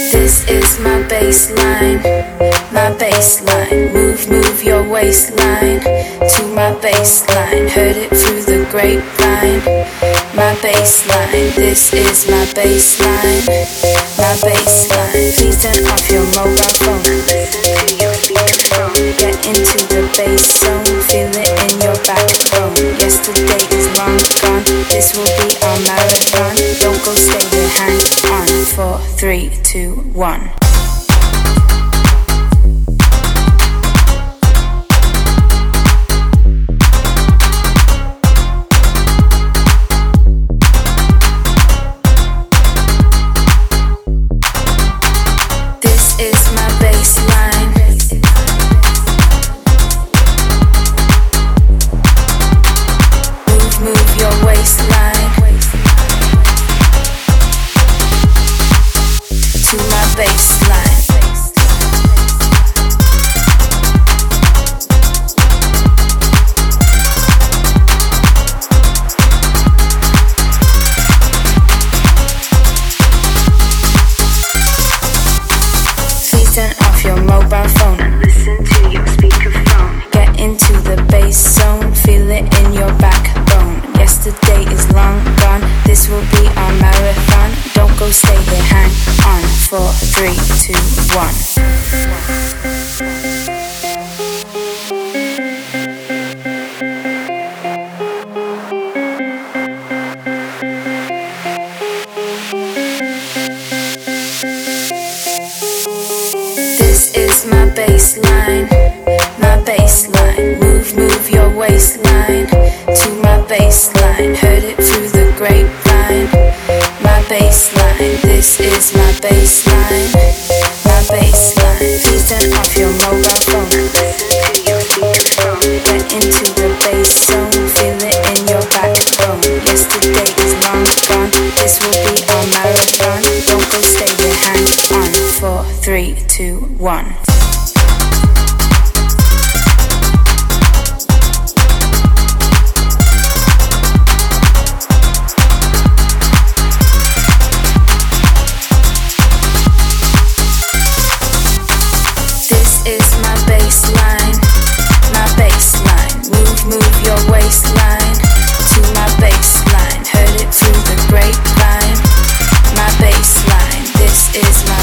This is my baseline, my baseline. Move your waistline to my baseline. Heard it through the grapevine. My baseline, this is my baseline, my baseline. Please turn off your mobile phone and listen to your speakerphone. Get into the bass zone, feel it in your backbone. Yesterday is long gone, this will be our marathon. Don't go, stay here, hang on. 4, 3, 2, 1. Turn off your mobile phone and listen to your speakerphone. Get into the bass zone, feel it in your backbone. Yesterday is long gone, this will be our marathon. Don't go, stay here, hang on. 4, 3, 2, 1. This is my baseline, my baseline. Move your waistline to my baseline. Heard it through the grapevine. My baseline, this is my baseline, my baseline. Please turn off your mobile phone and listen to your speakerphone. Get into the bass zone, feel it in your backbone. Yesterday is long gone, this will be our marathon. Don't go, stay here, hang on. 4, 3, 2, 1. This is my baseline, my baseline. Move your waistline to my baseline. Heard it through the grapevine. My baseline, this is my